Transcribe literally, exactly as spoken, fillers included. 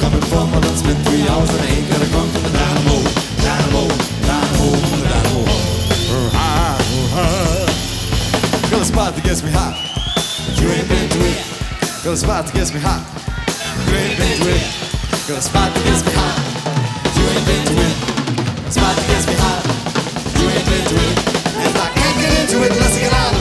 coming from? Well, it's been three hours and I ain't gonna come from the dynamo, dynamo, dynamo, the dynamo. Girl, the spot that gets me hot, you ain't been to it. Girl, the spot that gets me hot, you ain't been to it. Girl, the spot that gets me hot, you ain't been to it. The spot that gets me hot, you ain't been to it.